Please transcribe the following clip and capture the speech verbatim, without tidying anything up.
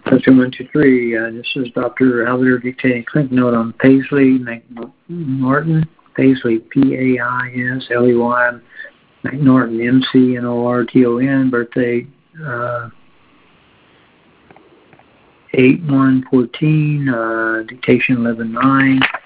Question one, two, three. Uh, this is Doctor Alder dictating clinic note on Paisley McNorton. Paisley, P A I S L E Y, McNorton, M C N O R T O N, birthday uh, eight one fourteen, uh, dictation eleven nine.